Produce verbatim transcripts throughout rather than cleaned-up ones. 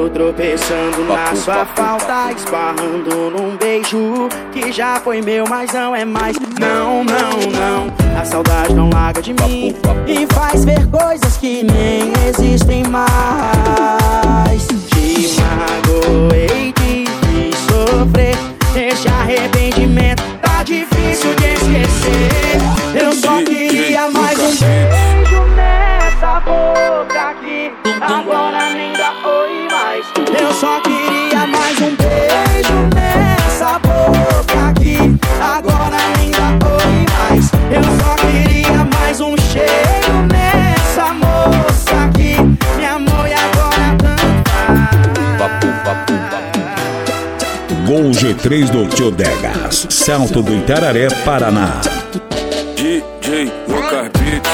Tô tropeçando na sua falta, esbarrando num beijo que já foi meu, mas não é mais. Não, não, não, a saudade não larga de mim e faz ver coisas que nem existem mais. Te magoei, te fiz sofrer, esse arrependimento tá difícil de esquecer. Eu só queria mais um beijo nessa boca aqui, agora nem dá oi mais. Eu só queria mais um beijo nessa boca aqui, agora nem dá oi mais. Eu só queria mais um cheiro nessa moça aqui, me amor e agora tanto faz. Gol G três do Tio Degas, Salto do Itararé, Paraná. D J Lucas Beats.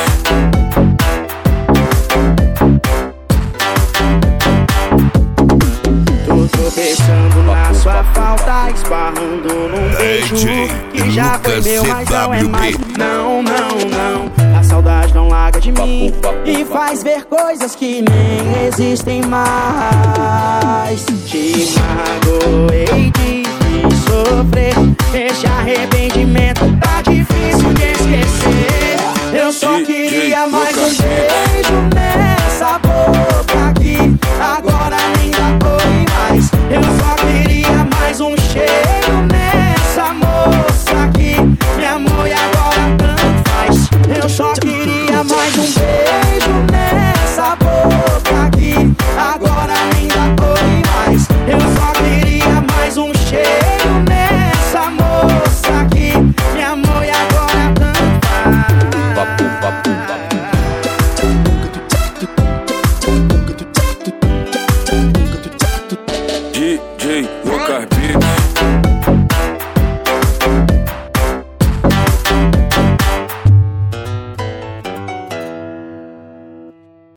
Tô tropeçando na sua falta, esbarrando num beijo que já foi meu, mas não é mais. Não, não, não, a saudade não larga de mim e faz ver coisas que nem existem mais. Te magoei, te fiz sofrer, esse arrependimento tá difícil de esquecer. Eu só queria mais um beijo